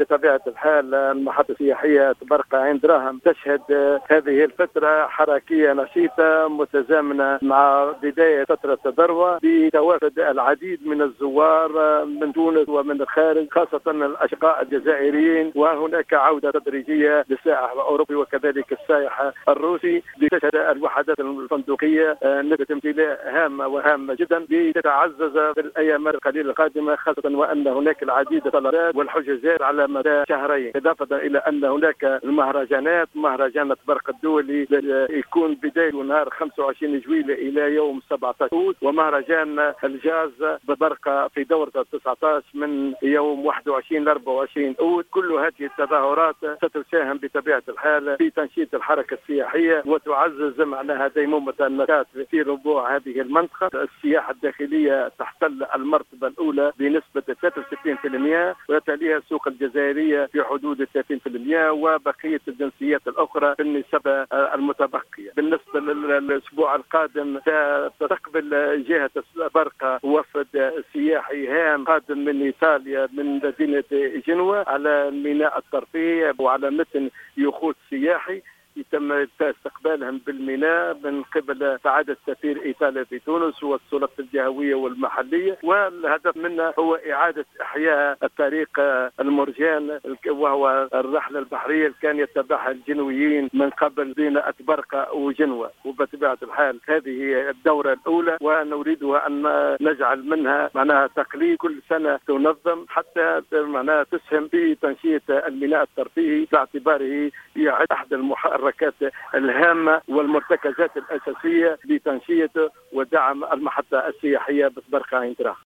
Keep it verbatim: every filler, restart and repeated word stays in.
بطبيعة الحال المحطة السياحية برقة عين دراهم تشهد هذه الفترة حركية نشيطة متزامنة مع بداية فترة الذروة بتوافد العديد من الزوار من تونس ومن الخارج، خاصة الأشقاء الجزائريين، وهناك عودة تدريجية للسائح الأوروبي وكذلك السائح الروسي. لتشهد الوحدات الفندقية نسبة امتلاء هامة وهامة جدا لتتعزز في الأيام القليلة القادمة، خاصة وأن هناك العديد من الطلبات والحجوزات على مدى شهرين، إضافة إلى أن هناك المهرجانات، مهرجان برق الدولي يكون بداية نهار خمسة وعشرين جويلة إلى يوم سبعة عشر أوت، ومهرجان الجاز ببرقة في دورة تسعة عشر من يوم واحد وعشرين ل أربعة وعشرين أوت. كل هذه التظاهرات ستساهم بطبيعة الحال في تنشيط الحركة السياحية وتعزز معناها ديمومة النشاط في ربوع هذه المنطقة. السياحة الداخلية تحتل المرتبة الأولى بنسبة ثلاثة وستين بالمئة، وتليها السوق الجزائرية في حدود ثلاثين بالمئة، وبقية الجنسيات الأخرى في النسبة المتبقية. بالنسبة للأسبوع القادم ستستقبل جهة برقة وفد سياحي هام قادم من إيطاليا من مدينة جنوة على الميناء الترفيهي وعلى متن يخوت سياحي. يتم استقبالهم بالميناء من قبل سعادة سفير إيطاليا في تونس والسلطات الجهوية والمحلية، والهدف منها هو إعادة إحياء الطريق المرجان، وهو الرحلة البحرية اللي كان يتبعها الجنويين من قبل بين برقة وجنوة. وبطبيعة الحال هذه الدورة الأولى ونريدها أن نجعل منها معناها تقليد كل سنة تنظم حتى معناها تسهم في تنشيط الميناء الترفيهي باعتباره أحد المحركات الهامة والمرتكزات الأساسية لتنشيط ودعم المحطة السياحية برقة عين دراهم.